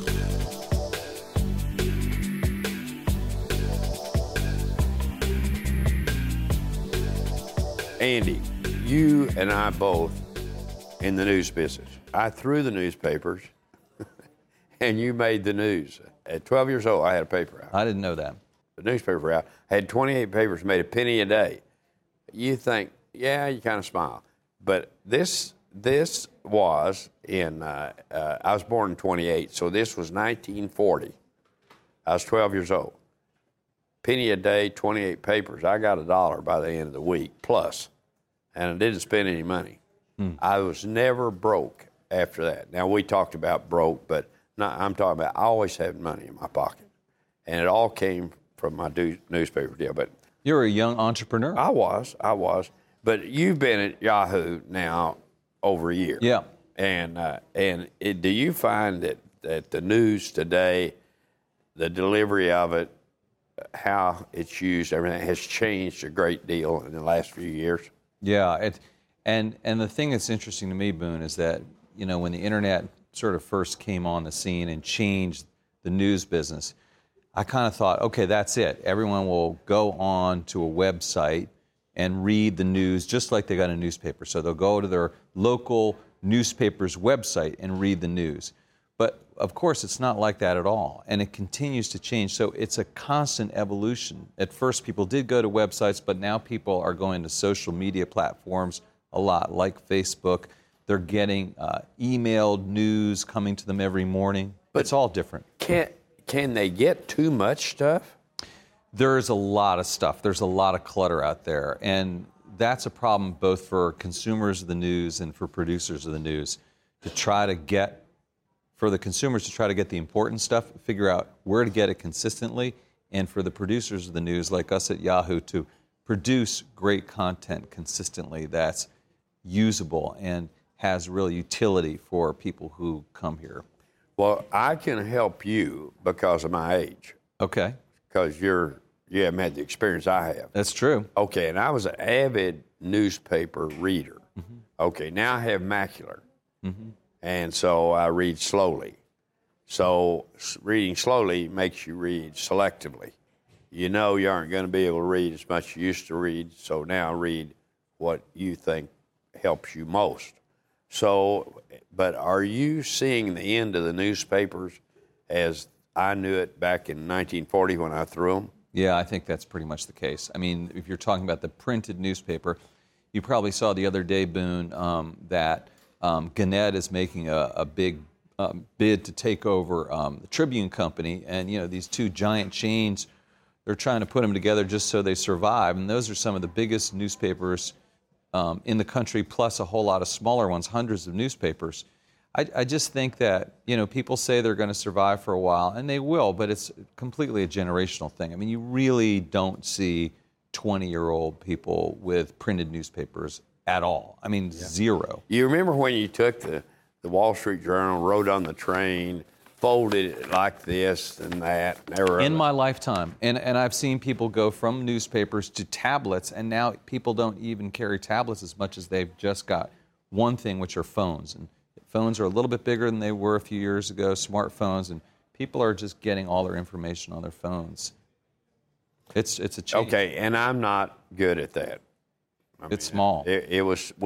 Andy, you and I both in the news business. I threw the newspapers, and you made the news. At 12 years old, I had a paper out. I didn't know that. The newspaper out. I had 28 papers, made a penny a day. You think, yeah, you kind of smile. But this was in, I was born in 28, so this was 1940. I was 12 years old. Penny a day, 28 papers. I got $1 by the end of the week, plus. And I didn't spend any money. I was never broke after that. Now, we talked about broke, but I'm talking about I always had money in my pocket. And it all came from my newspaper deal. But you're a young entrepreneur. I was. But you've been at Yahoo now over a year. Yeah. Do you find that the news today, the delivery of it, how it's used, everything has changed a great deal in the last few years? Yeah, and the thing that's interesting to me, Boone, is that, you know, when the internet sort of first came on the scene and changed the news business, I kind of thought, okay, that's it. Everyone will go on to a website and read the news just like they got a newspaper. So they'll go to their local newspaper's website and read the news. But of course, it's not like that at all, and it continues to change. So it's a constant evolution. At first, people did go to websites, but now people are going to social media platforms a lot, like Facebook. They're getting emailed news coming to them every morning. But it's all different. Can they get too much stuff? There's a lot of stuff. There's a lot of clutter out there, and that's a problem both for consumers of the news and for producers of the news for the consumers to try to get the important stuff, figure out where to get it consistently, and for the producers of the news, like us at Yahoo, to produce great content consistently that's usable and has real utility for people who come here. Well, I can help you because of my age. Okay. Because you haven't had the experience I have. That's true. Okay, and I was an avid newspaper reader. Mm-hmm. Okay, now I have macular. Mm-hmm. And so I read slowly. So reading slowly makes you read selectively. You know you aren't going to be able to read as much as you used to read, so now read what you think helps you most. So, but are you seeing the end of the newspapers as I knew it back in 1940 when I threw them? Yeah, I think that's pretty much the case. I mean, if you're talking about the printed newspaper, you probably saw the other day, Boone, that Gannett is making a big bid to take over the Tribune Company, and you know these two giant chains, they're trying to put them together just so they survive, and those are some of the biggest newspapers in the country, plus a whole lot of smaller ones, hundreds of newspapers. I just think that, you know, people say they're going to survive for a while, and they will, but it's completely a generational thing. I mean, you really don't see 20-year-old people with printed newspapers at all. I mean, zero. You remember when you took the Wall Street Journal, rode on the train, folded it like this and that? In my lifetime. And I've seen people go from newspapers to tablets, and now people don't even carry tablets as much as they've just got one thing, which are phones. And phones are a little bit bigger than they were a few years ago, smartphones, and people are just getting all their information on their phones. It's a change. Okay, and I'm not good at that. It's small. I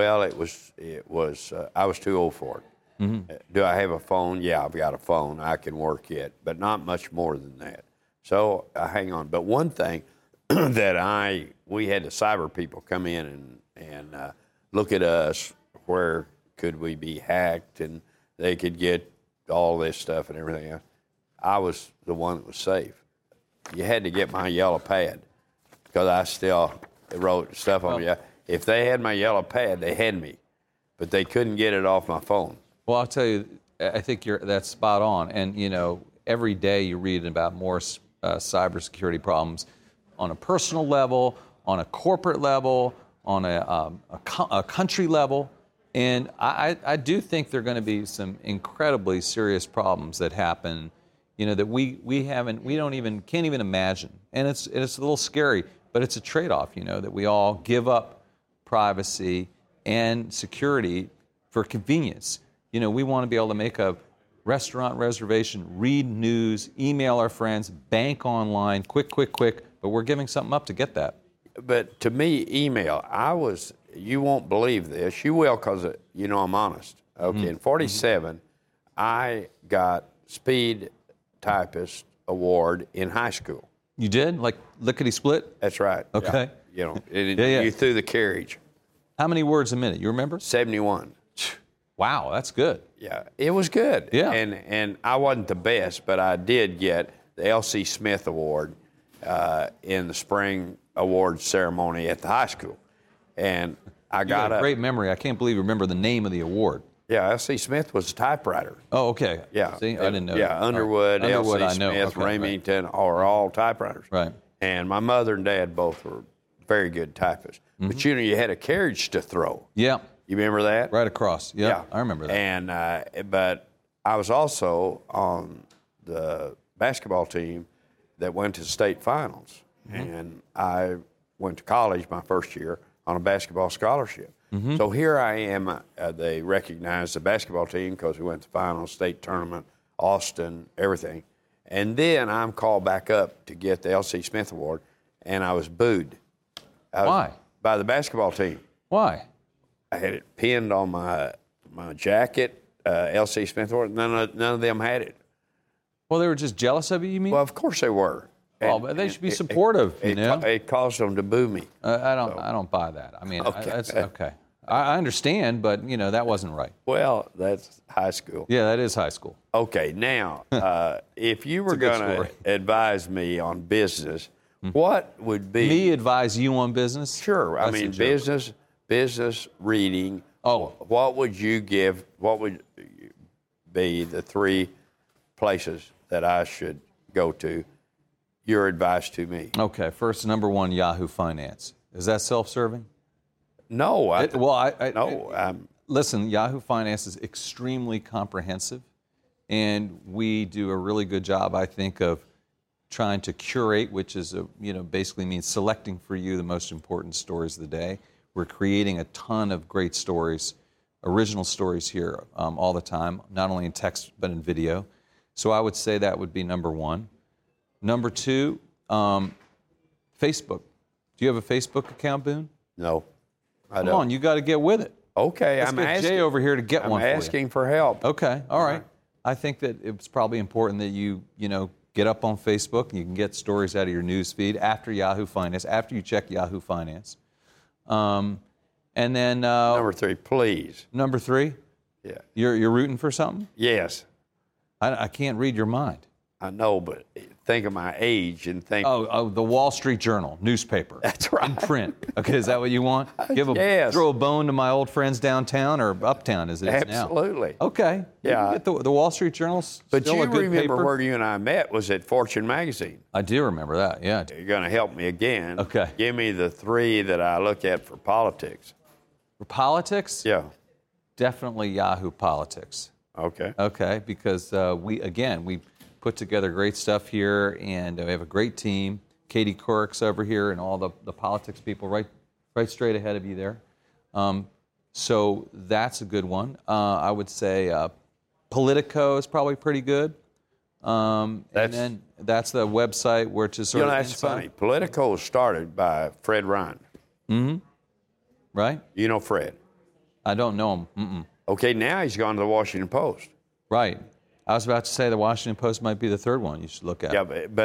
was too old for it. Mm-hmm. Do I have a phone? Yeah, I've got a phone. I can work it, but not much more than that. So hang on. But one thing that we had the cyber people come in and look at us, where could we be hacked, and they could get all this stuff and everything else. I was the one that was safe. You had to get my yellow pad because I still wrote stuff on it. If they had my yellow pad, they had me, but they couldn't get it off my phone. Well, I'll tell you, I think that's spot on. And, you know, every day you read about more cybersecurity problems on a personal level, on a corporate level, on a country level. And I do think there are going to be some incredibly serious problems that happen, you know, that we can't even imagine. And it's a little scary, but it's a trade-off, you know, that we all give up privacy and security for convenience. You know, we want to be able to make a restaurant reservation, read news, email our friends, bank online, quick, but we're giving something up to get that. But to me, email, you won't believe this. You will because, I'm honest. Okay, in 47, I got Speed Typist Award in high school. You did? Like lickety-split? That's right. Okay. Yeah. Yeah. You threw the carriage. How many words a minute? You remember? 71. Wow, that's good. Yeah, it was good. Yeah. And I wasn't the best, but I did get the L.C. Smith Award in the spring awards ceremony at the high school. And I got a great memory. I can't believe you remember the name of the award. Yeah, L.C. Smith was a typewriter. Oh, okay. Yeah. See, I didn't know. Yeah, that. Underwood, Right. L.C. I know. Smith, Okay, Remington are all typewriters. Right. And my mother and dad both were very good typists. But you had a carriage to throw. Yeah. You remember that? Right across. Yeah, I remember that. And but I was also on the basketball team that went to state finals, and I went to college my first year on a basketball scholarship. So here I am. They recognize the basketball team because we went to finals, state tournament, Austin, everything. And then I'm called back up to get the L.C. Smith Award, and I was booed. Why? By the basketball team. Why? I had it pinned on my jacket, L.C. Smith Award. None of them had it. Well, they were just jealous of you, you mean? Well, of course they were. Well, but they should be supportive, you know? It caused them to boo me. I don't buy that. I mean, that's okay. I understand, but, that wasn't right. Well, that's high school. Yeah, that is high school. Okay, now, if you were a good going story. to advise me on business, what would be... Me advise you on business? Sure. I That's a mean, joke. business reading. Oh. What would you give, what would be the 3 places that I should go to? Your advice to me. Okay, first, number 1, Yahoo Finance. Is that self-serving? No. Listen, Yahoo Finance is extremely comprehensive, and we do a really good job, I think, of trying to curate, which is basically means selecting for you the most important stories of the day. We're creating a ton of great stories, original stories here all the time, not only in text but in video. So I would say that would be number 1. Number 2, Facebook. Do you have a Facebook account, Boone? No, I don't. Come on, you got to get with it. Okay, Let's get Jay over here to get one for you. I'm asking for help. Okay, all right. I think that it's probably important that you get up on Facebook and you can get stories out of your news feed after Yahoo Finance, after you check Yahoo Finance. And then Number 3, please. Number 3, Yeah. you're rooting for something? Yes, I can't read your mind. I know, but think of my age and think. Oh, the Wall Street Journal newspaper. That's right. In print. Okay, is that what you want? Yes. Throw a bone to my old friends downtown or uptown as it is now. Absolutely. Okay. Yeah. You can get the Wall Street Journal's But still you a good remember paper. where you and I met was at Fortune magazine. I do remember that. Yeah. You're going to help me again. Okay. Give me the 3 that I look at for politics. For politics? Yeah. Definitely Yahoo Politics. Okay. Okay, because we put together great stuff here, and we have a great team. Katie Couric's over here, and all the politics people right straight ahead of you there. So that's a good one. I would say Politico is probably pretty good. And then that's the website where to sort of that's inside. funny. Politico was started by Fred Ryan. Right? You know Fred. I don't know him. Mm-mm. Okay, now he's gone to the Washington Post. Right. I was about to say the Washington Post might be the third one you should look at. Yeah,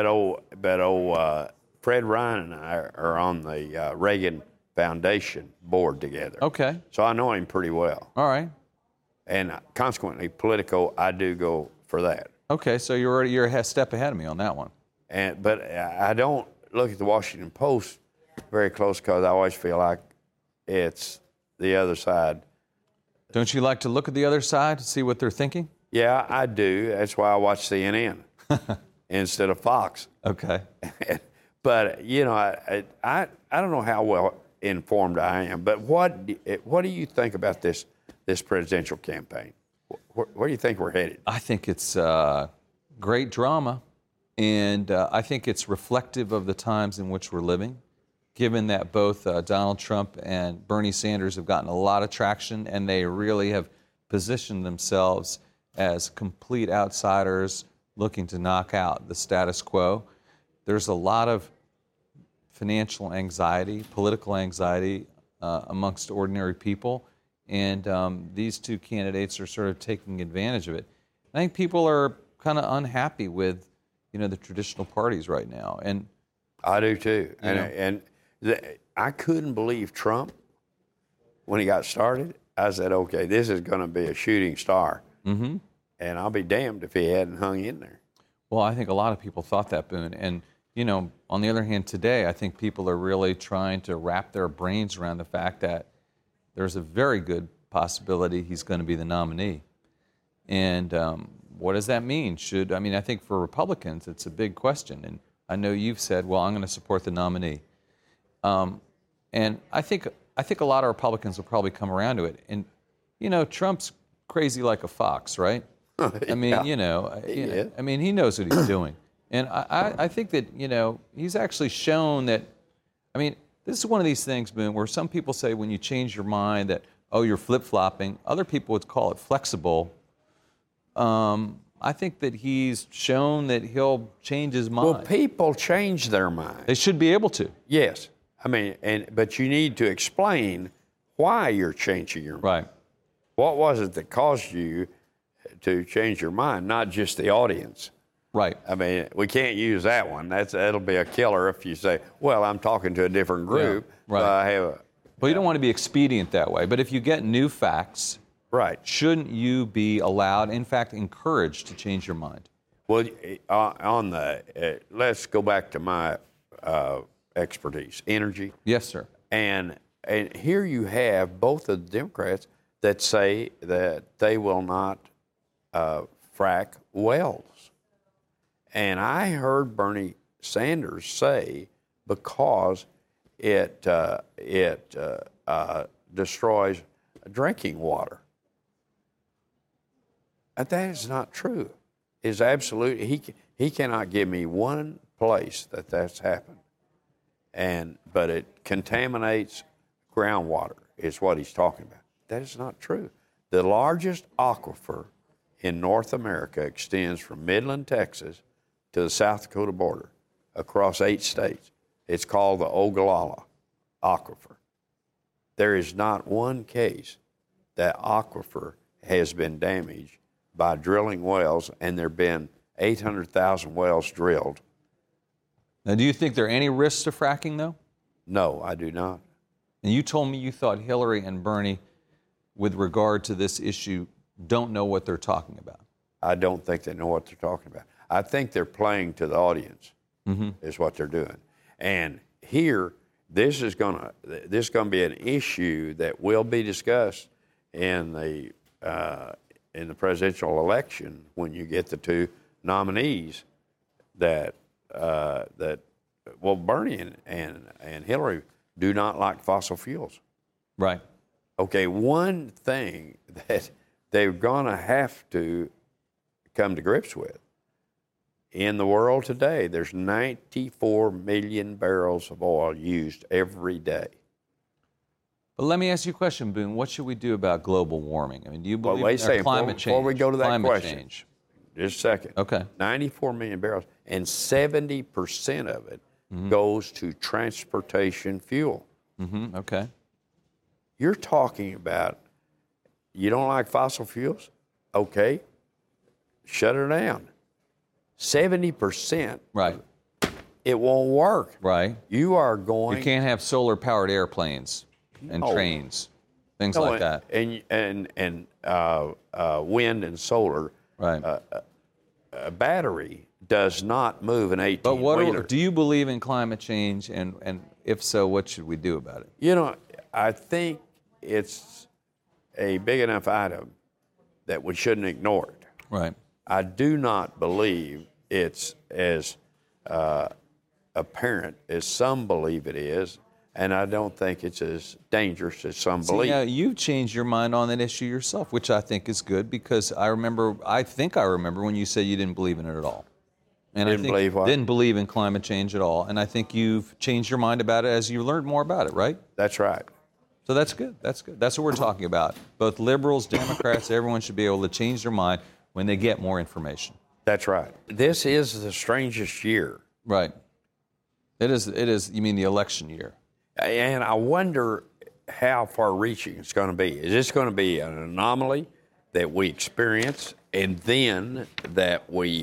but Fred Ryan and I are on the Reagan Foundation board together. Okay. So I know him pretty well. All right. And consequently, Politico, I do go for that. Okay, so you're a step ahead of me on that one. But I don't look at the Washington Post very close because I always feel like it's the other side. Don't you like to look at the other side to see what they're thinking? Yeah, I do. That's why I watch CNN instead of Fox. Okay. But I don't know how well informed I am. But what do you think about this presidential campaign? Where do you think we're headed? I think it's great drama, and I think it's reflective of the times in which we're living, given that both Donald Trump and Bernie Sanders have gotten a lot of traction, and they really have positioned themselves as complete outsiders looking to knock out the status quo. There's a lot of financial anxiety, political anxiety amongst ordinary people, and these two candidates are sort of taking advantage of it. I think people are kind of unhappy with, the traditional parties right now, and I do too. I couldn't believe Trump when he got started. I said, okay, this is going to be a shooting star. Mm-hmm. And I'll be damned if he hadn't hung in there. Well, I think a lot of people thought that, Boone. And, on the other hand, today, I think people are really trying to wrap their brains around the fact that there's a very good possibility he's going to be the nominee. And what does that mean? I think for Republicans, it's a big question. And I know you've said, well, I'm going to support the nominee. And I think a lot of Republicans will probably come around to it. And, Trump's crazy like a fox, right? I mean, Yeah. I mean, he knows what he's doing. And I think that, he's actually shown that, this is one of these things, Boone, where some people say when you change your mind that, you're flip-flopping. Other people would call it flexible. I think that he's shown that he'll change his mind. Well, people change their mind. They should be able to. Yes. But you need to explain why you're changing your mind. Right. What was it that caused you to change your mind, not just the audience? Right. We can't use that one. That'll be a killer if you say, well, I'm talking to a different group. Yeah, right. Well, you don't want to be expedient that way. But if you get new facts, right, shouldn't you be allowed, in fact, encouraged to change your mind? Well, let's go back to my expertise, energy. Yes, sir. And here you have both of the Democrats that say that they will not frack wells. And I heard Bernie Sanders say because it destroys drinking water. That is not true. It's absolutely, he cannot give me one place that's happened. But it contaminates groundwater is what he's talking about. That is not true. The largest aquifer in North America extends from Midland, Texas, to the South Dakota border, across 8 states. It's called the Ogallala Aquifer. There is not one case that aquifer has been damaged by drilling wells, and there have been 800,000 wells drilled. Now, do you think there are any risks to fracking, though? No, I do not. And you told me you thought Hillary and Bernie, with regard to this issue, don't know what they're talking about. I don't think they know what they're talking about. I think they're playing to the audience, is what they're doing. And here, this is going to be an issue that will be discussed in the presidential election when you get the two nominees that Bernie and Hillary do not like fossil fuels. Right. Okay, one thing that they're going to have to come to grips with. In the world today, there's 94 million barrels of oil used every day. But let me ask you a question, Boone. What should we do about global warming? Do you believe in climate change? Before we go to that question, change. Just a second. Okay. 94 million barrels, and 70% of it goes to transportation fuel. Okay. You're talking about, you don't like fossil fuels? Okay. Shut her down. 70%. Right. It won't work. Right. You can't have solar-powered airplanes and trains, things like that. And wind and solar. Right. A battery does not move an 18-wheeler. But do you believe in climate change? And if so, what should we do about it? I think it's a big enough item that we shouldn't ignore it. Right. I do not believe it's as apparent as some believe it is, and I don't think it's as dangerous as some believe. Now, you've changed your mind on that issue yourself, which I think is good, because I think I remember when you said you didn't believe in it at all. And didn't believe in climate change at all. And I think you've changed your mind about it as you learned more about it, right? That's right. So that's good. That's good. That's what we're talking about. Both liberals, Democrats, everyone should be able to change their mind when they get more information. That's right. This is the strangest year. Right. It is. You mean the election year? And I wonder how far-reaching it's going to be. Is this going to be an anomaly that we experience, and then that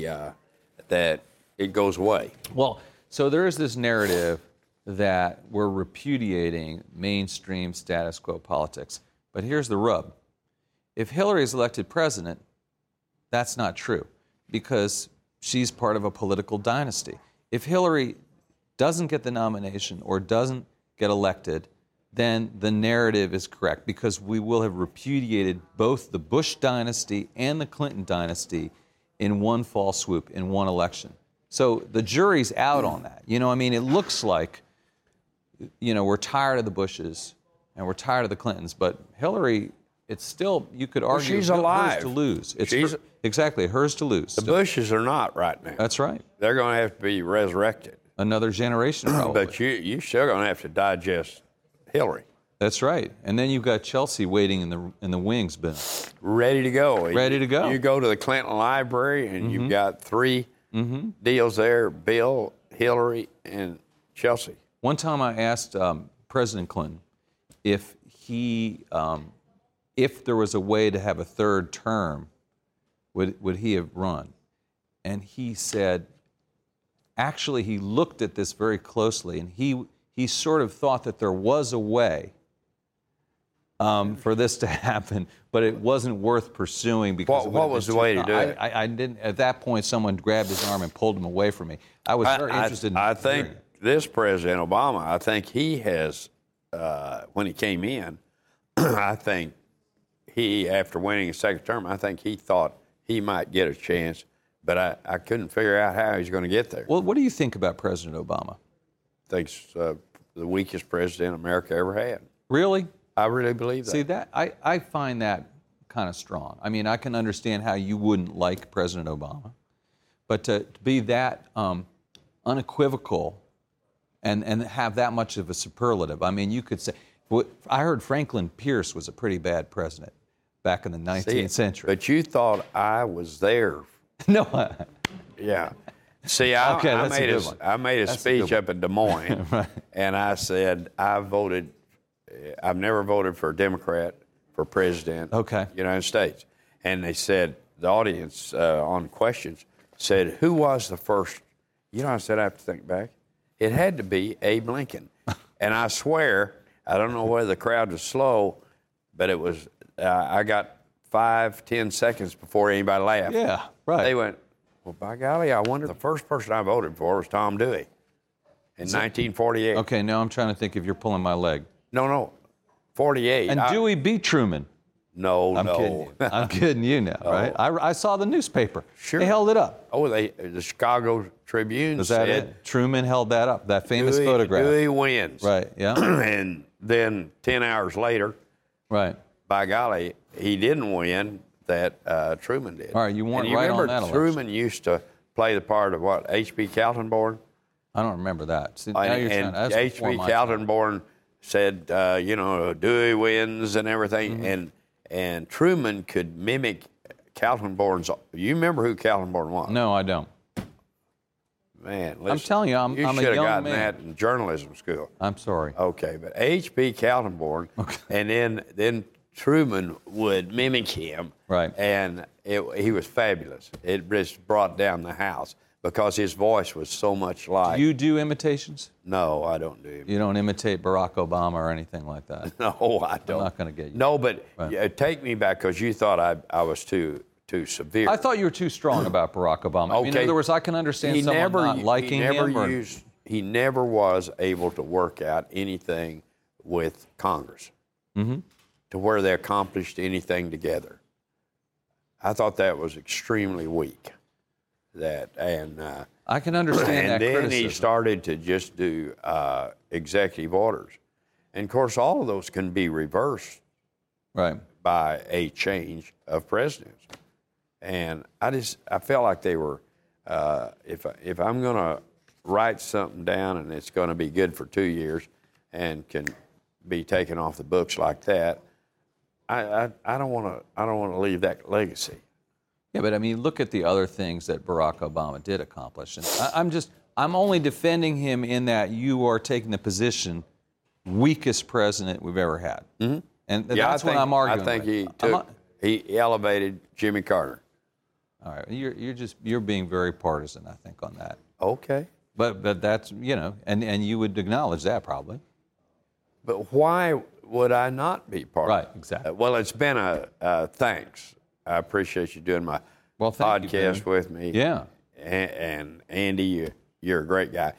it goes away? Well, so there is this narrative that we're repudiating mainstream status quo politics. But here's the rub. If Hillary is elected president, that's not true, because she's part of a political dynasty. If Hillary doesn't get the nomination or doesn't get elected, then the narrative is correct, because we will have repudiated both the Bush dynasty and the Clinton dynasty in one fell swoop, in one election. So the jury's out on that. You know, I mean, it looks like, you know, we're tired of the Bushes and we're tired of the Clintons, but Hillary, it's still, you could argue, she's alive. Hers to lose. It's exactly, hers to lose. The Bushes are not right now. That's right. They're going to have to be resurrected. Another generation, probably. But you're still going to have to digest Hillary. That's right. And then you've got Chelsea waiting in the wings, Ben. Ready to go. Ready to go. You go to the Clinton Library, and you've got three deals there: Bill, Hillary, and Chelsea. One time I asked President Clinton if there was a way to have a third term, would he have run? And he said, actually, he looked at this very closely, and he sort of thought that there was a way for this to happen, but it wasn't worth pursuing because what was the way to do it? I didn't. At that point, someone grabbed his arm and pulled him away from me. I was very interested. I think this President Obama, I think he has, when he came in, I think he, after winning his second term, I think he thought he might get a chance, but I couldn't figure out how he's going to get there. Well, what do you think about President Obama? I think he's the weakest president America ever had. Really? I really believe that. See, that I find that kind of strong. I mean, I can understand how you wouldn't like President Obama, but to be that unequivocal and have that much of a superlative, I mean, you could say, I heard Franklin Pierce was a pretty bad president back in the 19th century. But you thought I was there. No. Yeah. See, I made a speech up in Des Moines, Right. And I said I've never voted for a Democrat for president of the United States. And they said, the audience on questions said, who was the first? You know, I said, I have to think back. It had to be Abe Lincoln. And I swear, I don't know whether the crowd was slow, but it was, I got 5-10 seconds before anybody laughed. Yeah, right. They went, well, by golly, I wonder. The first person I voted for was Tom Dewey in 1948. Okay, now I'm trying to think if you're pulling my leg. No, 48. And Dewey beat Truman. No. Kidding you. I'm kidding you now, right? I saw the newspaper. Sure. They held it up. Oh, the Chicago Tribune Was that said it? Truman held that up, that famous photograph. Dewey wins. Right, yeah. And then 10 hours later, right. By golly, he didn't win, that Truman did. All right, you weren't and right remember on that Truman used to play the part of what, H.B. Kaltenborn? I don't remember that. See, now you're and H.B. Kaltenborn said, Dewey wins and everything, and Truman could mimic Kaltenborn's. You remember who Kaltenborn was? No, I don't. Man, listen, I'm telling you, I'm a young man. You should have gotten that in journalism school. I'm sorry. Okay, but H.B. Kaltenborn, and then Truman would mimic him. Right. And he was fabulous. It just brought down the house because his voice was so much like. Do you do imitations? No, I don't do imitations. You don't imitate Barack Obama or anything like that? No, I don't. I'm not going to get you. No, but take me back because you thought I was too severe. I thought you were too strong about Barack Obama. Okay. I mean, in other words, I can understand someone not liking him. He never was able to work out anything with Congress to where they accomplished anything together. I thought that was extremely weak. I can understand that criticism. And then he started to just do executive orders. And, of course, all of those can be reversed by a change of presidents. And I felt like they were, if I'm going to write something down and it's going to be good for 2 years and can be taken off the books like that, I don't want to leave that legacy. Yeah, but I mean, look at the other things that Barack Obama did accomplish. And I'm only defending him in that you are taking the position weakest president we've ever had. Mm-hmm. And that's what I'm arguing. I think he elevated Jimmy Carter. All right, you're being very partisan, I think, on that. Okay. But that's, and you would acknowledge that probably. But why would I not be partisan? Right, exactly. Well, it's been a thanks. I appreciate you doing my podcast with me. Yeah. And Andy, you're a great guy.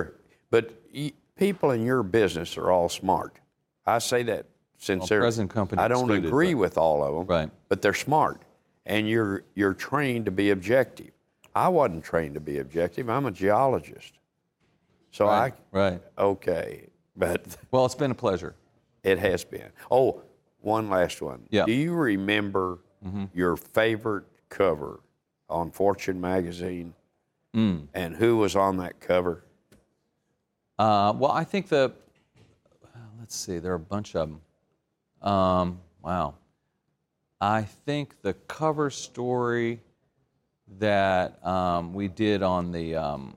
People in your business are all smart. I say that sincerely. Present company I don't agree with all of them, right. But they're smart. And you're trained to be objective. I wasn't trained to be objective. I'm a geologist. So Right. Okay. But well, it's been a pleasure. It has been. Oh, one last one. Yeah. Do you remember your favorite cover on Fortune magazine? And who was on that cover? Well, I think let's see, there are a bunch of them. Wow. I think the cover story that we did on the,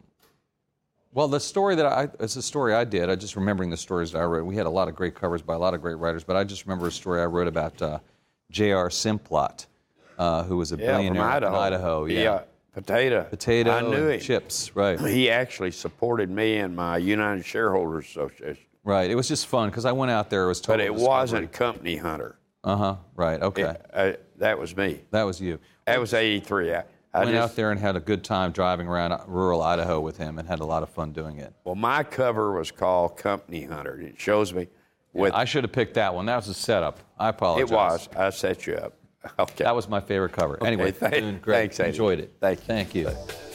the story it's a story I did. I'm just remembering the stories that I wrote. We had a lot of great covers by a lot of great writers, but I just remember a story I wrote about J.R. Simplot, who was a billionaire from Idaho. Yeah. Potato. I knew him. Chips, right. He actually supported me and my United Shareholders Association. Right. It was just fun because I went out there. It was total But it wasn't Company Hunter. Right. Okay. That was me. That was you. That was 83. I went out there and had a good time driving around rural Idaho with him and had a lot of fun doing it. Well, my cover was called Company Hunter. It shows me with... I should have picked that one. That was a setup. I apologize. It was. I set you up. Okay. That was my favorite cover. Okay, anyway, thanks, great. Andy. Enjoyed it. Thank you. Thank you.